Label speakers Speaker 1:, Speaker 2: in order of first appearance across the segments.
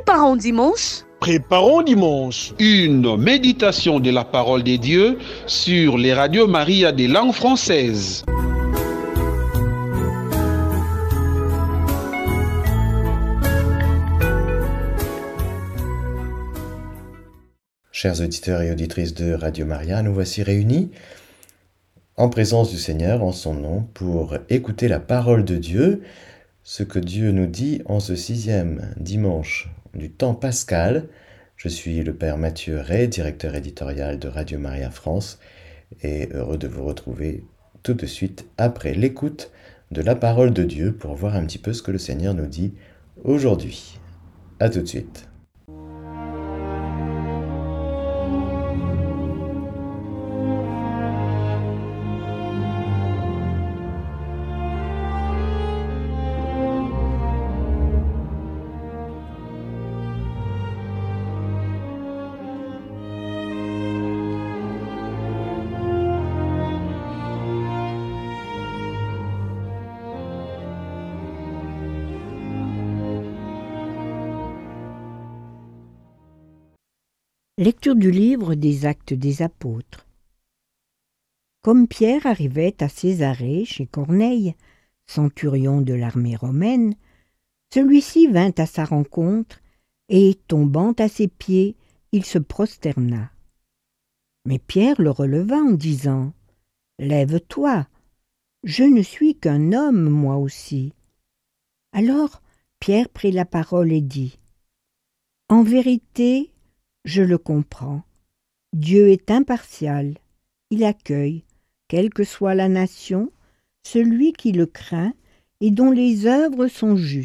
Speaker 1: Préparons dimanche.
Speaker 2: Préparons dimanche.
Speaker 3: Une méditation de la parole de Dieu sur les radios Maria des langues françaises.
Speaker 4: Chers auditeurs et auditrices de Radio Maria, nous voici réunis en présence du Seigneur, en son nom, pour écouter la parole de Dieu, ce que Dieu nous dit en ce 6e dimanche du temps pascal. Je suis le Père Mathieu Ray, directeur éditorial de Radio Maria France, et heureux de vous retrouver tout de suite après l'écoute de la parole de Dieu pour voir un petit peu ce que le Seigneur nous dit aujourd'hui. À tout de suite.
Speaker 5: Lecture du livre des Actes des Apôtres. Comme Pierre arrivait à Césarée chez Corneille, centurion de l'armée romaine, celui-ci vint à sa rencontre et, tombant à ses pieds, il se prosterna. Mais Pierre le releva en disant « Lève-toi, je ne suis qu'un homme, moi aussi. » Alors Pierre prit la parole et dit « En vérité, je le comprends. Dieu est impartial. Il accueille, quelle que soit la nation, celui qui le craint et dont les œuvres sont justes. »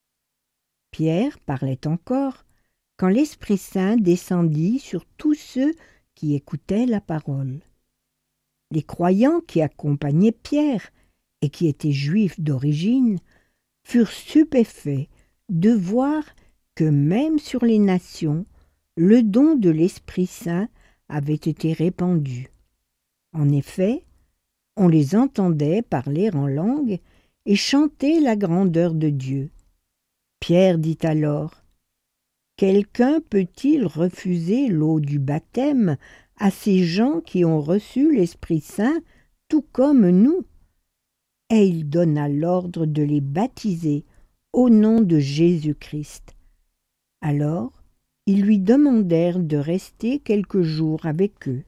Speaker 5: Pierre parlait encore quand l'Esprit Saint descendit sur tous ceux qui écoutaient la parole. Les croyants qui accompagnaient Pierre et qui étaient juifs d'origine furent stupéfaits de voir que même sur les nations, le don de l'Esprit Saint avait été répandu. En effet, on les entendait parler en langue et chanter la grandeur de Dieu. Pierre dit alors « Quelqu'un peut-il refuser l'eau du baptême à ces gens qui ont reçu l'Esprit Saint tout comme nous ?» Et il donna l'ordre de les baptiser au nom de Jésus-Christ. Alors, ils lui demandèrent de rester quelques jours avec eux.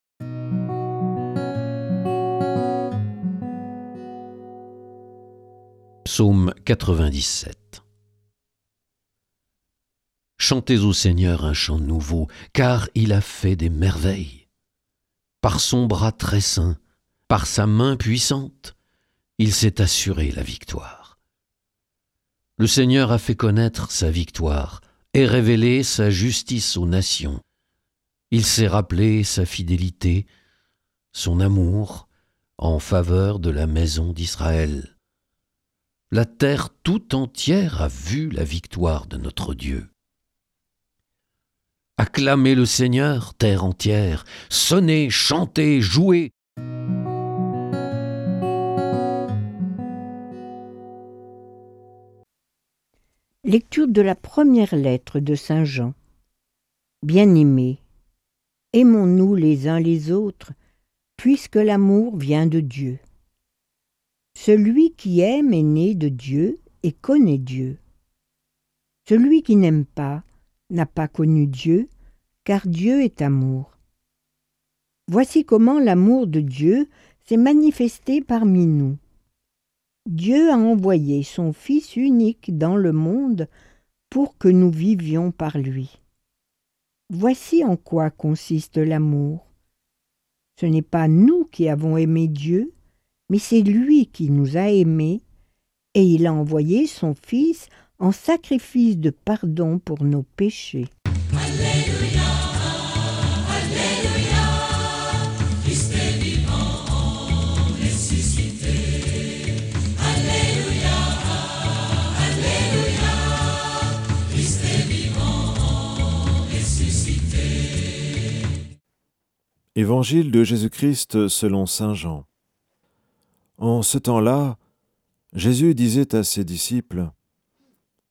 Speaker 6: Psaume 97. Chantez au Seigneur un chant nouveau, car il a fait des merveilles. Par son bras très saint, par sa main puissante, il s'est assuré la victoire. Le Seigneur a fait connaître sa victoire et révélé sa justice aux nations. Il s'est rappelé sa fidélité, son amour en faveur de la maison d'Israël. La terre tout entière a vu la victoire de notre Dieu. Acclamez le Seigneur, terre entière, sonnez, chantez, jouez.
Speaker 5: Lecture de la première lettre de Saint Jean. Bien-aimés, aimons-nous les uns les autres, puisque l'amour vient de Dieu. Celui qui aime est né de Dieu et connaît Dieu. Celui qui n'aime pas n'a pas connu Dieu, car Dieu est amour. Voici comment l'amour de Dieu s'est manifesté parmi nous. Dieu a envoyé son Fils unique dans le monde pour que nous vivions par lui. Voici en quoi consiste l'amour. Ce n'est pas nous qui avons aimé Dieu, mais c'est lui qui nous a aimés, et il a envoyé son Fils en sacrifice de pardon pour nos péchés.
Speaker 7: Alléluia, Alléluia, Christ est vivant, ressuscité. Alléluia, Alléluia, Christ est vivant, ressuscité.
Speaker 8: Évangile de Jésus-Christ selon saint Jean. En ce temps-là, Jésus disait à ses disciples :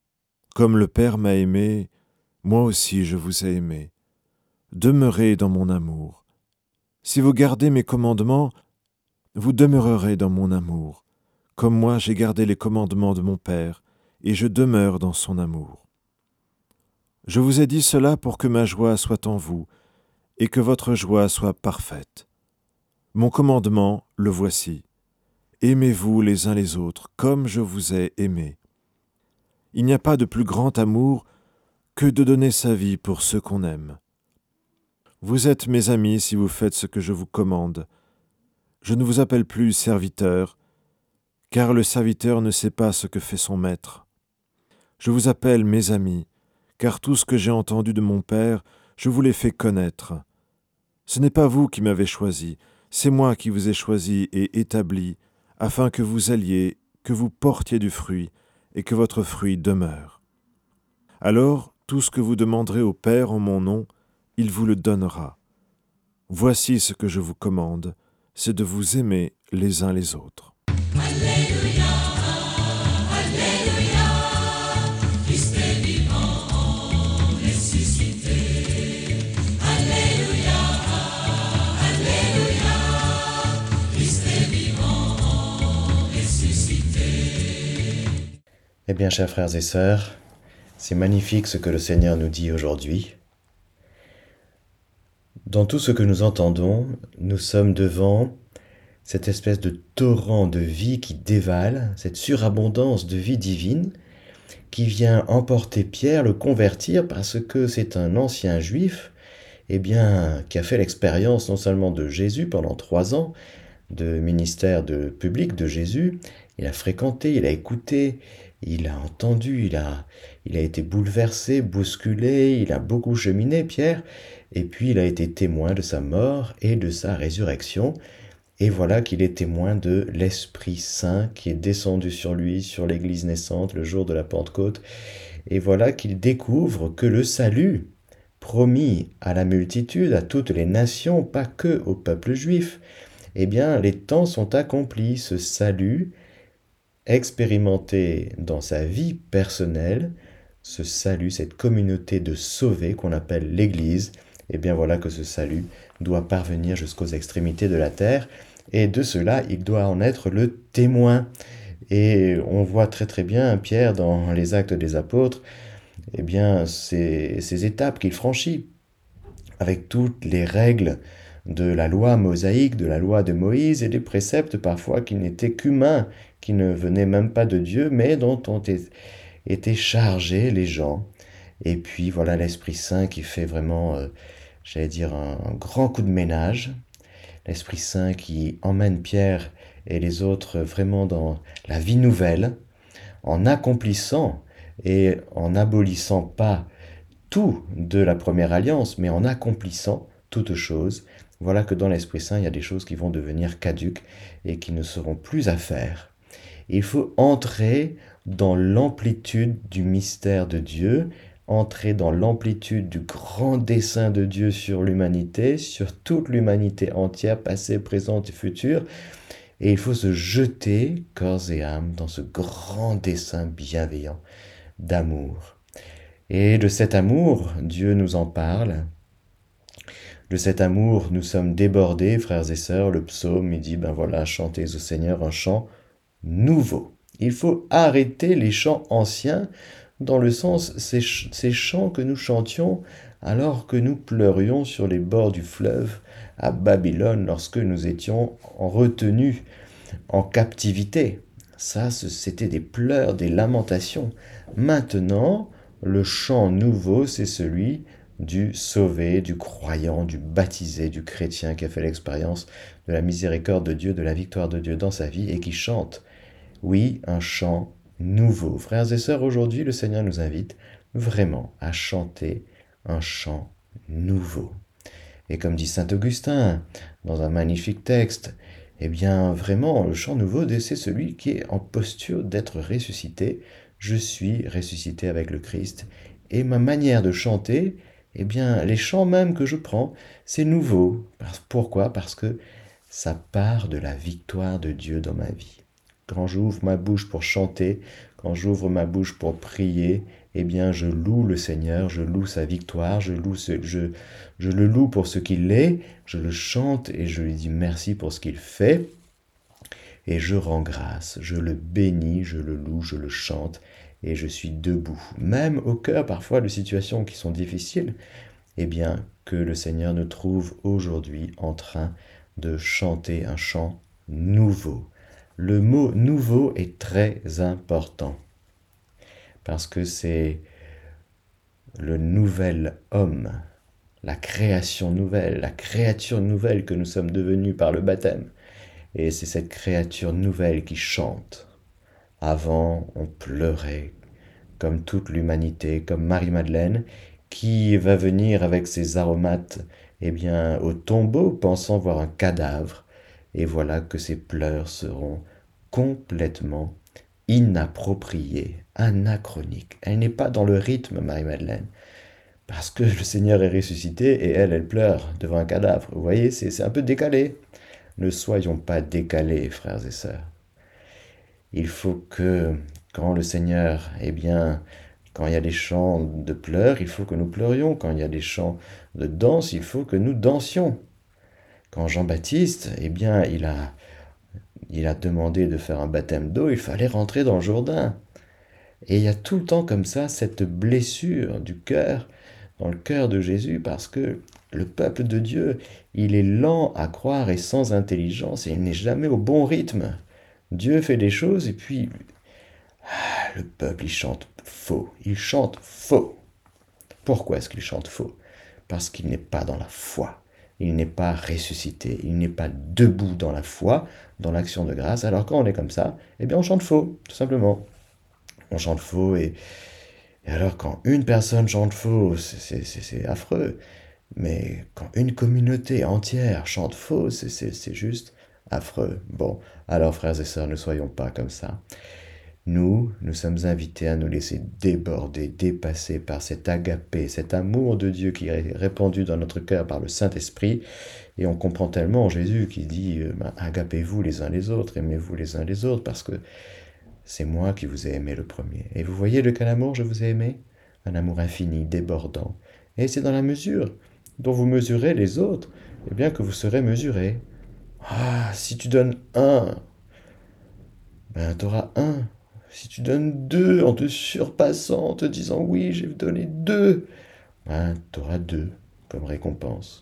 Speaker 8: Comme le Père m'a aimé, moi aussi je vous ai aimé. Demeurez dans mon amour. Si vous gardez mes commandements, vous demeurerez dans mon amour, comme moi j'ai gardé les commandements de mon Père, et je demeure dans son amour. Je vous ai dit cela pour que ma joie soit en vous, et que votre joie soit parfaite. Mon commandement, le voici. Aimez-vous les uns les autres, comme je vous ai aimé. Il n'y a pas de plus grand amour que de donner sa vie pour ceux qu'on aime. Vous êtes mes amis si vous faites ce que je vous commande. Je ne vous appelle plus serviteur, car le serviteur ne sait pas ce que fait son maître. Je vous appelle mes amis, car tout ce que j'ai entendu de mon Père, je vous l'ai fait connaître. Ce n'est pas vous qui m'avez choisi, c'est moi qui vous ai choisi et établi, afin que vous alliez, que vous portiez du fruit, et que votre fruit demeure. Alors, tout ce que vous demanderez au Père en mon nom, il vous le donnera. Voici ce que je vous commande, c'est de vous aimer les uns les autres.
Speaker 7: Alléluia, Alléluia, Christ est vivant, ressuscité. Alléluia, Alléluia, Christ est vivant, ressuscité.
Speaker 4: Eh bien, chers frères et sœurs, c'est magnifique ce que le Seigneur nous dit aujourd'hui. Dans tout ce que nous entendons, nous sommes devant cette espèce de torrent de vie qui dévale, cette surabondance de vie divine qui vient emporter Pierre, le convertir parce que c'est un ancien juif, qui a fait l'expérience non seulement de Jésus pendant 3 ans, de ministère public de Jésus, il a fréquenté, il a écouté, il a entendu, il a été bouleversé, bousculé, il a beaucoup cheminé, Pierre, et puis il a été témoin de sa mort et de sa résurrection, et voilà qu'il est témoin de l'Esprit Saint qui est descendu sur lui, sur l'Église naissante, le jour de la Pentecôte, et voilà qu'il découvre que le salut, promis à la multitude, à toutes les nations, pas que au peuple juif, les temps sont accomplis, ce salut expérimenté dans sa vie personnelle, ce salut, cette communauté de sauvés qu'on appelle l'Église, voilà que ce salut doit parvenir jusqu'aux extrémités de la terre, et de cela, il doit en être le témoin. Et on voit très très bien Pierre dans les Actes des Apôtres, ces étapes qu'il franchit, avec toutes les règles de la loi mosaïque, de la loi de Moïse, et des préceptes parfois qui n'étaient qu'humains, qui ne venaient même pas de Dieu, mais dont ont été chargés les gens. Et puis voilà l'Esprit Saint qui fait vraiment, un grand coup de ménage. L'Esprit Saint qui emmène Pierre et les autres vraiment dans la vie nouvelle, en accomplissant et en abolissant pas tout de la première alliance, mais en accomplissant toutes choses. Voilà que dans l'Esprit Saint, il y a des choses qui vont devenir caduques et qui ne seront plus à faire. Il faut entrer dans l'amplitude du mystère de Dieu, entrer dans l'amplitude du grand dessein de Dieu sur l'humanité, sur toute l'humanité entière, passée, présente et future. Et il faut se jeter, corps et âme, dans ce grand dessein bienveillant d'amour. Et de cet amour, Dieu nous en parle. De cet amour, nous sommes débordés, frères et sœurs. Le psaume, il dit, chantez au Seigneur un chant nouveau. Il faut arrêter les chants anciens, dans le sens, ces chants que nous chantions alors que nous pleurions sur les bords du fleuve à Babylone, lorsque nous étions en retenue, en captivité. Ça, c'était des pleurs, des lamentations. Maintenant, le chant nouveau, c'est celui du sauvé, du croyant, du baptisé, du chrétien qui a fait l'expérience de la miséricorde de Dieu, de la victoire de Dieu dans sa vie et qui chante. Oui, un chant nouveau. Frères et sœurs, aujourd'hui, le Seigneur nous invite vraiment à chanter un chant nouveau. Et comme dit saint Augustin dans un magnifique texte, vraiment, le chant nouveau, c'est celui qui est en posture d'être ressuscité. Je suis ressuscité avec le Christ. Et ma manière de chanter, les chants même que je prends, c'est nouveau. Pourquoi ? Parce que ça part de la victoire de Dieu dans ma vie. Quand j'ouvre ma bouche pour chanter, quand j'ouvre ma bouche pour prier, eh bien je loue le Seigneur, je loue sa victoire, je le loue pour ce qu'il est, je le chante et je lui dis merci pour ce qu'il fait. Et je rends grâce, je le bénis, je le loue, je le chante, et je suis debout. Même au cœur parfois de situations qui sont difficiles, eh bien que le Seigneur nous trouve aujourd'hui en train de chanter un chant nouveau. Le mot nouveau est très important, parce que c'est le nouvel homme, la création nouvelle, la créature nouvelle que nous sommes devenus par le baptême. Et c'est cette créature nouvelle qui chante. Avant, on pleurait, comme toute l'humanité, comme Marie-Madeleine, qui va venir avec ses aromates, eh bien, au tombeau, pensant voir un cadavre. Et voilà que ses pleurs seront complètement inappropriés, anachroniques. Elle n'est pas dans le rythme, Marie-Madeleine, parce que le Seigneur est ressuscité et elle pleure devant un cadavre. Vous voyez, c'est un peu décalé. Ne soyons pas décalés, frères et sœurs. Il faut que, quand le Seigneur, eh bien, quand il y a des chants de pleurs, il faut que nous pleurions. Quand il y a des chants de danse, il faut que nous dansions. Quand Jean-Baptiste, eh bien, il a demandé de faire un baptême d'eau, il fallait rentrer dans le Jourdain. Et il y a tout le temps comme ça cette blessure du cœur, dans le cœur de Jésus, parce que le peuple de Dieu, il est lent à croire et sans intelligence, et il n'est jamais au bon rythme. Dieu fait des choses, et puis le peuple, il chante faux. Il chante faux. Pourquoi est-ce qu'il chante faux? Parce qu'il n'est pas dans la foi. Il n'est pas ressuscité. Il n'est pas debout dans la foi, dans l'action de grâce. Alors quand on est comme ça, eh bien on chante faux, tout simplement. On chante faux, et alors quand une personne chante faux, c'est affreux. Mais quand une communauté entière chante faux, c'est juste affreux. Bon, alors frères et sœurs, ne soyons pas comme ça. Nous sommes invités à nous laisser déborder, dépasser par cet agapé, cet amour de Dieu qui est répandu dans notre cœur par le Saint-Esprit. Et on comprend tellement Jésus qui dit agapez-vous les uns les autres, aimez-vous les uns les autres, parce que c'est moi qui vous ai aimé le premier. Et vous voyez de quel amour je vous ai aimé? Un amour infini, débordant. Et c'est dans la mesure dont vous mesurez les autres, eh bien que vous serez mesurés. Ah, si tu donnes 1, ben tu auras 1. Si tu donnes 2 en te surpassant, en te disant oui, j'ai donné 2, ben tu auras 2 comme récompense.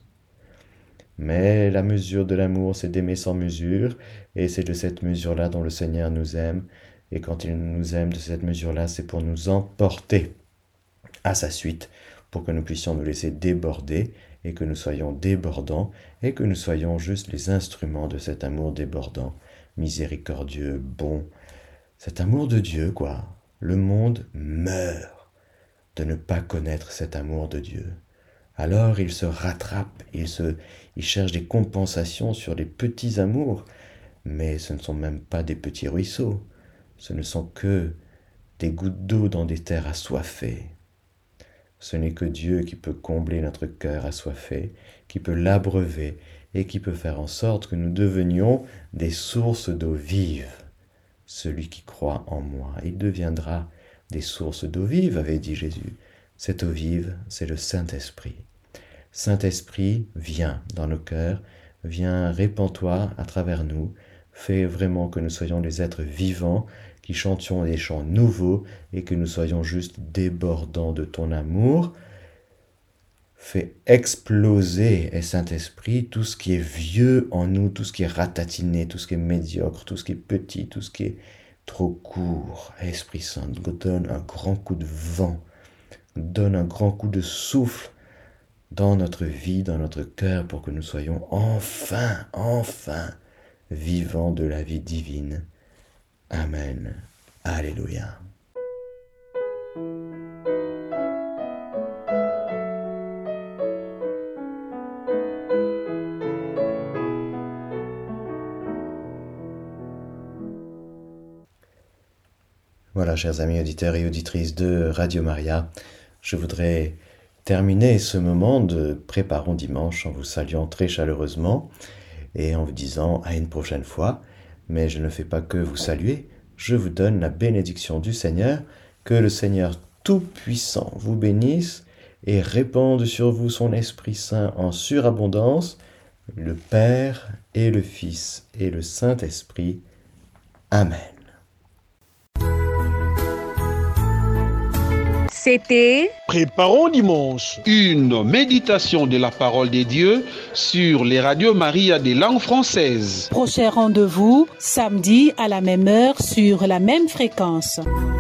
Speaker 4: Mais la mesure de l'amour, c'est d'aimer sans mesure, et c'est de cette mesure-là dont le Seigneur nous aime. Et quand il nous aime de cette mesure-là, c'est pour nous emporter à sa suite, pour que nous puissions nous laisser déborder, et que nous soyons débordants, et que nous soyons juste les instruments de cet amour débordant, miséricordieux, bon. Cet amour de Dieu, quoi. Le monde meurt de ne pas connaître cet amour de Dieu. Alors il se rattrape, il cherche des compensations sur les petits amours, mais ce ne sont même pas des petits ruisseaux, ce ne sont que des gouttes d'eau dans des terres assoiffées. Ce n'est que Dieu qui peut combler notre cœur assoiffé, qui peut l'abreuver et qui peut faire en sorte que nous devenions des sources d'eau vive. Celui qui croit en moi, il deviendra des sources d'eau vive, avait dit Jésus. Cette eau vive, c'est le Saint-Esprit. Saint-Esprit, viens dans nos cœurs, viens, répands-toi à travers nous, fais vraiment que nous soyons des êtres vivants, qui chantions des chants nouveaux et que nous soyons juste débordants de ton amour. Fais exploser, Saint-Esprit, tout ce qui est vieux en nous, tout ce qui est ratatiné, tout ce qui est médiocre, tout ce qui est petit, tout ce qui est trop court. Esprit Saint, donne un grand coup de vent, donne un grand coup de souffle dans notre vie, dans notre cœur, pour que nous soyons enfin vivants de la vie divine. Amen. Alléluia. Voilà, chers amis auditeurs et auditrices de Radio Maria, je voudrais terminer ce moment de Préparons Dimanche en vous saluant très chaleureusement et en vous disant à une prochaine fois. Mais je ne fais pas que vous saluer, je vous donne la bénédiction du Seigneur. Que le Seigneur Tout-Puissant vous bénisse et répande sur vous son Esprit Saint en surabondance, le Père et le Fils et le Saint-Esprit. Amen.
Speaker 1: C'était
Speaker 2: Préparons dimanche.
Speaker 3: Une méditation de la parole de Dieu sur les radios Maria des langues françaises.
Speaker 9: Prochain rendez-vous, samedi à la même heure sur la même fréquence.